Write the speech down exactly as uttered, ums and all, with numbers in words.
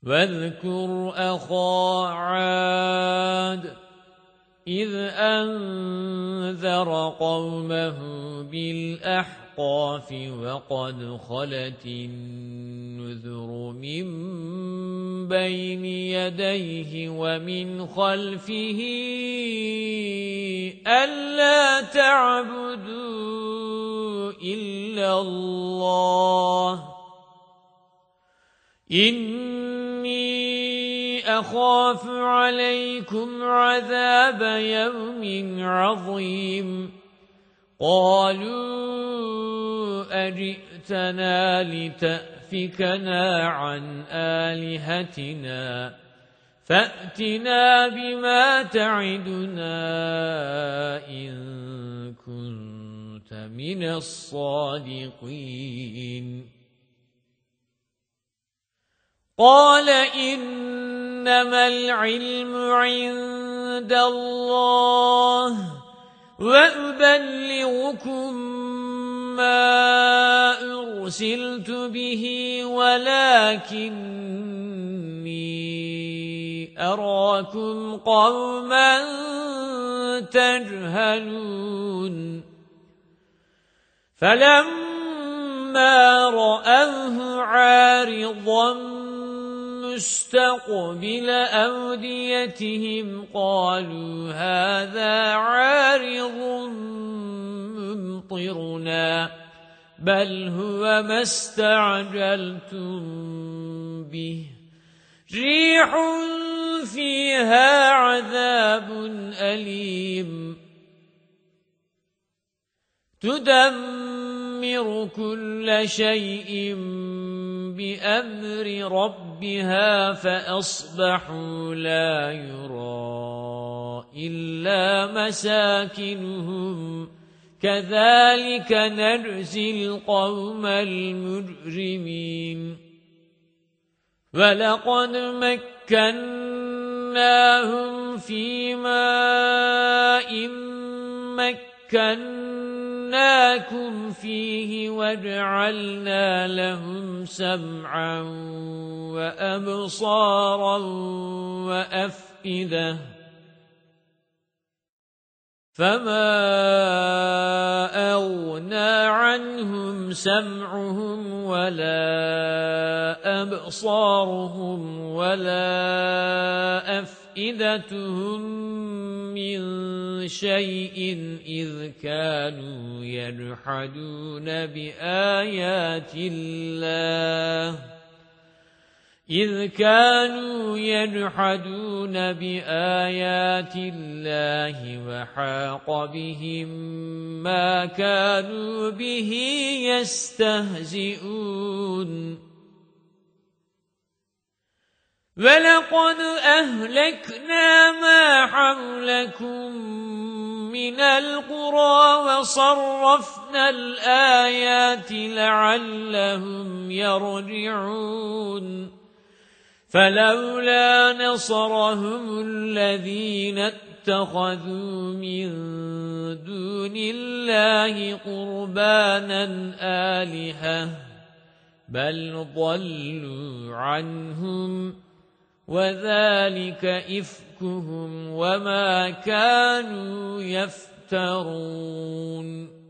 واذكر أخا عاد إذ أنذر قومه بالأحقاف وقد خلت النذر من بين يديه ومن خلفه ألا تعبدوا إلا الله إني أخاف عليكم عذاب يوم عظيم قالوا أجئتنا لتأفكنا عن آلهتنا فأتنا بما تعدنا إن كنت من الصادقين قال إنما العلم عند الله وأبلغكم ما أرسلت به ولكني أراكم قوما تجهلون فلما رأوه عارضا مستقبل أوديتهم قالوا هذا عارض ممطرنا بل هو ما استعجلتم به ريح فيها عذاب أليم تدمر كل شيء بأمر ربها فأصبحوا لا يرى إلا مساكنهم كذلك نجزي القوم المجرمين ولقد مكناهم في ماء مكناكم فيه وجعلنا لهم سمعا وأبصارا وأفئدة فما أغنى عنهم سمعهم ولا أبصارهم ولا أفئدتهم من شيء إذ كانوا يجحدون بآيات الله إذ كانوا يجحدون بآيات الله وحاق بهم ما كانوا به يستهزئون وَلَقَدْ أَهْلَكْنَا مَا حَوْلَكُمْ مِنَ الْقُرَى وَصَرَّفْنَا الْآيَاتِ لَعَلَّهُمْ يَرْجِعُونَ فَلَوْلَا نَصَرَهُمُ الَّذِينَ اتَّخَذُوا مِن دُونِ اللَّهِ قُرْبَانًا آلِهَةً بَلْ ضَلُّوا عَنْهُمْ وَذَلِكَ إِفْكُهُمْ وَمَا كَانُوا يَفْتَرُونَ